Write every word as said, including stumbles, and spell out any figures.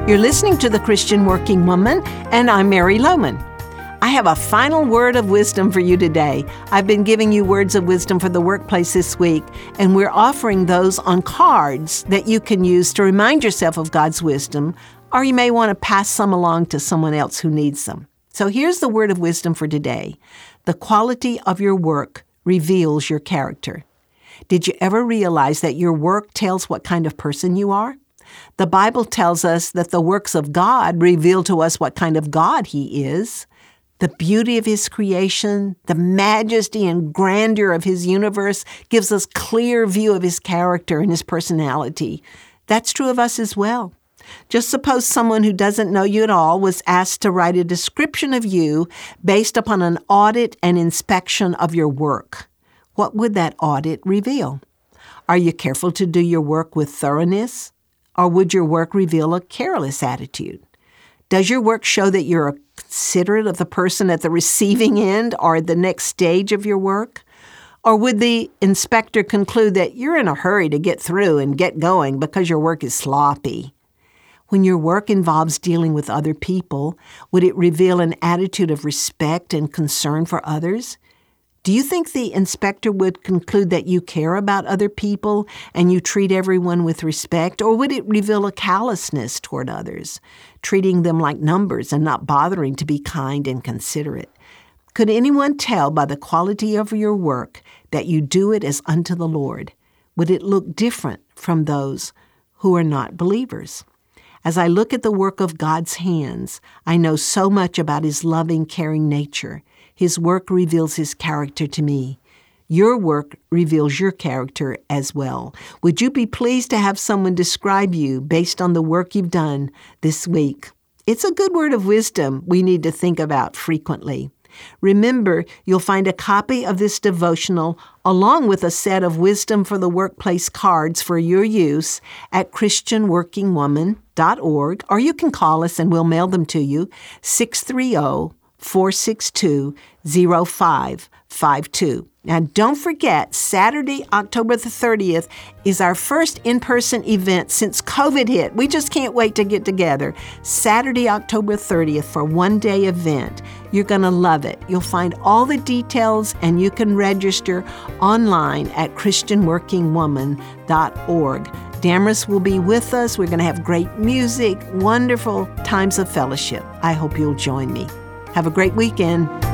You're listening to The Christian Working Woman, and I'm Mary Lohman. I have a final word of wisdom for you today. I've been giving you words of wisdom for the workplace this week, and we're offering those on cards that you can use to remind yourself of God's wisdom, or you may want to pass some along to someone else who needs them. So here's the word of wisdom for today. The quality of your work reveals your character. Did you ever realize that your work tells what kind of person you are? The Bible tells us that the works of God reveal to us what kind of God He is. The beauty of His creation, the majesty and grandeur of His universe gives us clear view of His character and His personality. That's true of us as well. Just suppose someone who doesn't know you at all was asked to write a description of you based upon an audit and inspection of your work. What would that audit reveal? Are you careful to do your work with thoroughness? Or would your work reveal a careless attitude? Does your work show that you're considerate of the person at the receiving end or the next stage of your work? Or would the inspector conclude that you're in a hurry to get through and get going because your work is sloppy? When your work involves dealing with other people, would it reveal an attitude of respect and concern for others? Do you think the inspector would conclude that you care about other people and you treat everyone with respect, or would it reveal a callousness toward others, treating them like numbers and not bothering to be kind and considerate? Could anyone tell by the quality of your work that you do it as unto the Lord? Would it look different from those who are not believers? As I look at the work of God's hands, I know so much about His loving, caring nature. His work reveals His character to me. Your work reveals your character as well. Would you be pleased to have someone describe you based on the work you've done this week? It's a good word of wisdom we need to think about frequently. Remember, you'll find a copy of this devotional along with a set of Wisdom for the Workplace cards for your use at christian working woman dot org, or you can call us and we'll mail them to you, six three zero, four six two, zero five five two. Now, don't forget, Saturday, October the thirtieth, is our first in-person event since COVID hit. We just can't wait to get together. Saturday, October thirtieth, for a one-day event. You're going to love it. You'll find all the details, and you can register online at christian working woman dot org. Damaris will be with us. We're going to have great music, wonderful times of fellowship. I hope you'll join me. Have a great weekend.